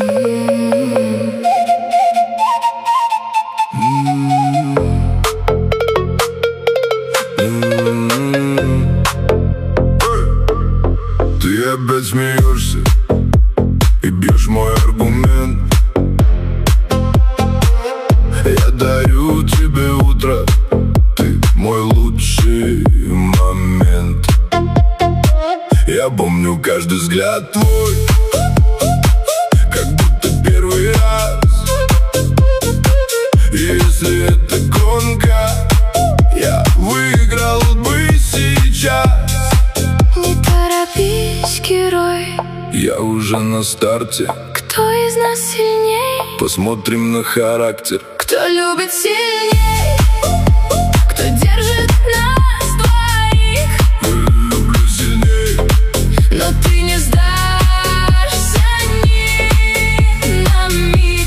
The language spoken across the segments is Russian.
Ты опять смеешься и бьешь мой аргумент. Я дарю тебе утро, ты мой лучший момент. Я помню каждый взгляд твой, как будто первый раз. И если это гонка, я выиграл бы сейчас. Не торопись, герой, Я уже на старте. кто из нас сильней? Посмотрим на характер. Кто любит сильней? Кто держит нас двоих? Люблю сильней. Но ты не сдашься ни на миг.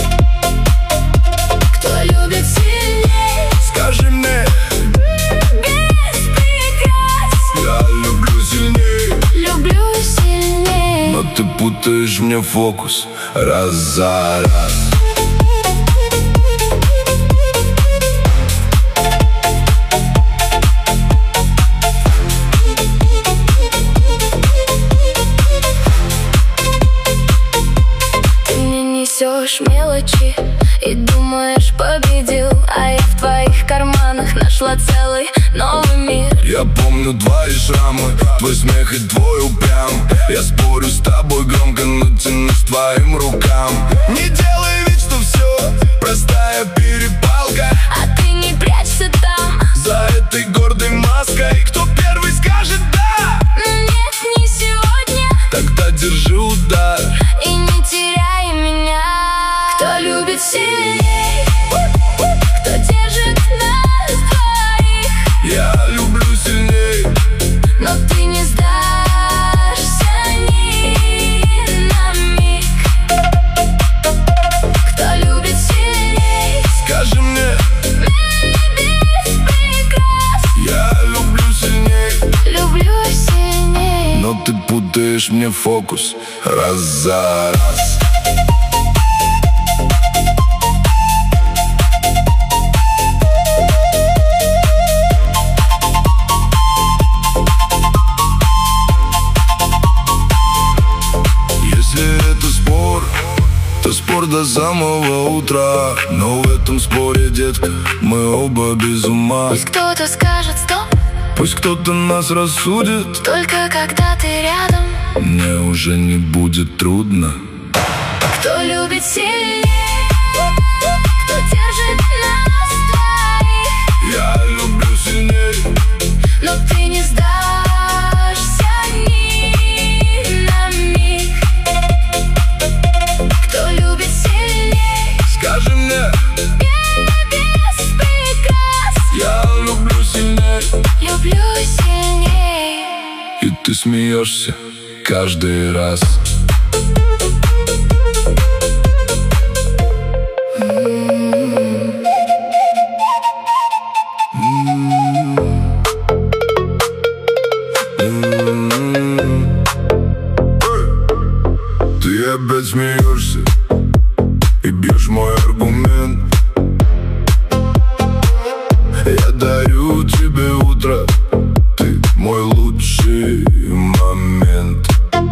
Кто любит сильней? Скажи мне, Без прикрас. я люблю сильней. Люблю сильней. Но ты путаешь мне фокус раз за раз. Ты мне несешь мелочи и думаешь, победил. А я в твоих карманах нашла целый новый мир. Я помню твои шрамы, твой смех и твой упрям. Я спорю с тобой громко, но тянусь к твоим рукам. Не делай вид, что все простая перепалка. А ты не прячься там. За этой гордой маской кто первый скажет да? Но нет, не сегодня. Тогда держи удар. И не теряй меня. Кто любит сильней? Кто держит нас двоих? Я люблю сильней. Но ты не сдашься ни на миг. Кто любит сильней? Скажи мне, Без прикрас. я люблю сильней. Люблю сильней. Но ты путаешь мне фокус раз за раз. Если это спор, то спор до самого утра. Но в этом споре, детка, мы оба без ума. Пусть кто-то скажет стоп, Пусть кто-то нас рассудит, только когда ты рядом. мне уже не будет трудно. Кто любит сильней? Кто держит нас двоих? Я люблю сильней. Но ты не сдашься ни на миг. Кто любит сильней? Скажи мне, Без прикрас. я люблю сильней. Люблю сильней. И ты смеешься каждый раз. Ты опять смеешься и бьешь мой аргумент. Я дарю тебе утро, ты мой лучший момент.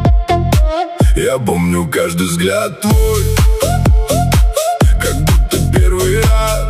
Я помню каждый взгляд твой, как будто первый раз.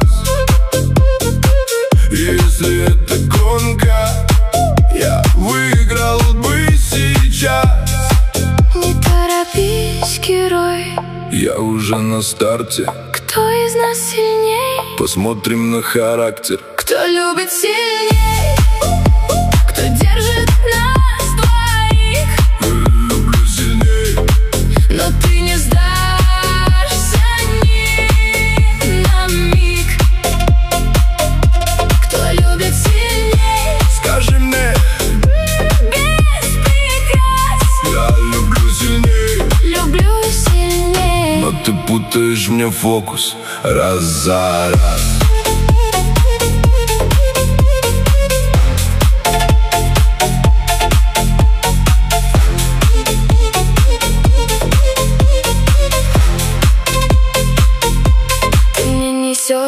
И если это гонка, я выиграл бы сейчас. Не торопись, герой, Я уже на старте. кто из нас сильней? Посмотрим на характер. Кто любит сильней? Кто держит нас двоих? Люблю сильней. Но ты не сдашься ни на миг. Кто любит сильней? Скажи мне, Без прикрас. я люблю сильней. Люблю сильней. Но ты путаешь мне фокус раз за раз.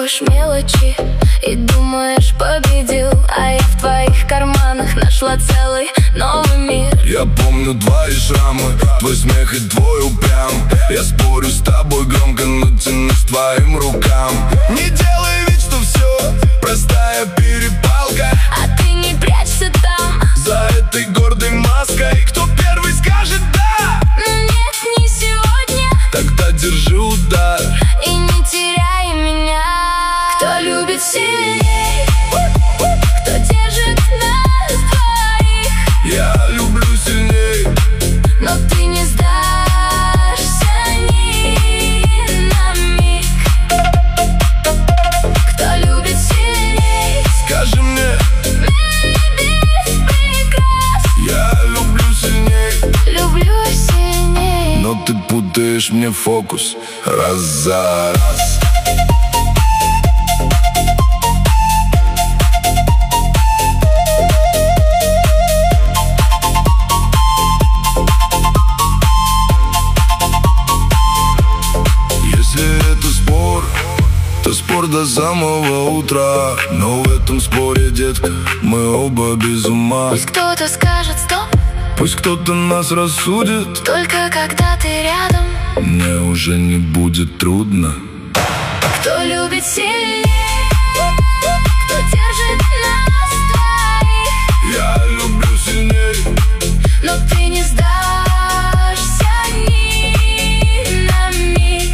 несешь мелочи и думаешь, победил, а я в твоих карманах нашла целый новый мир. Я помню твои шрамы, твой смех и твой упрям. Я спорю с тобой громко, но тянусь к твоим рукам. Не делай вид, что все простая перепалка, а ты не прячься там за этой гордой маской. Кто первый скажет «да»? Но нет, не сегодня. Тогда держи удар и не теряй меня. Кто любит сильней, кто держит нас двоих. Я люблю сильней, но ты не сдашься ни на миг. Кто любит сильней, скажи мне, без прикрас. я люблю сильней, люблю сильней. но ты путаешь мне фокус раз за раз. Если это спор, то спор до самого утра. Но в этом споре, детка, мы оба без ума. Пусть кто-то скажет стоп, Пусть кто-то нас рассудит, только когда ты рядом. мне уже не будет трудно. Кто любит сильней, кто держит нас двоих. Я люблю сильней, но ты не сдашься ни на миг.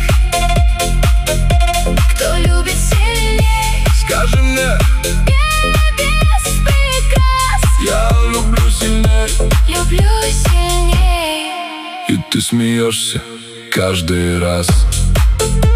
Кто любит сильней, скажи мне, без прикрас. я люблю сильней, люблю сильней. и ты смеешься каждый раз.